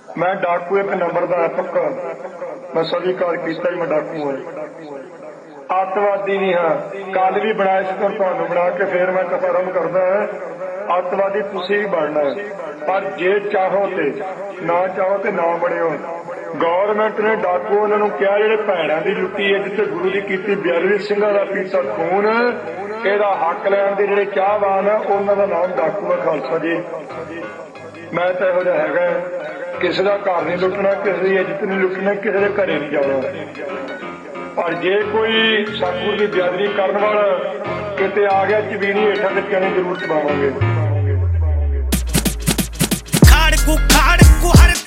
मैं डाकू एक नंबर का पक्का मैं स्वीकार किया मैं डाकू हाँ अतवादी नहीं हाँ कल भी बनाया से तुहानू बना के फिर मैं कफरम करदा है अतवादी तुसी भी बनना है पर जे चाहो ते ना बनियो। गौरमेंट ने डाकू उन्होंने कहा जिहड़े भैणां दी लुट्टी है जिथे गुरु की कीती बयालवी सिंघां दा पीता खून ਇਹਦਾ हक लैण दे ਜਿਹੜੇ ਚਾਹਵਾਨ है उन्हां दा नाम डाकू है खालसा जी। मैं तो ਇਹੋ ਜਿਹਾ ਹੈਗਾ ਕਿਸੇ ਦਾ घर नहीं लुटना किसी की इज्जत नहीं लुटना किसी के घरे नहीं जाना पर जे कोई सतगुर की बेअदबी करने वाला किते आ गया जमीनी हेठा ते कहने जरूर चबावांगे। खाड़ को हर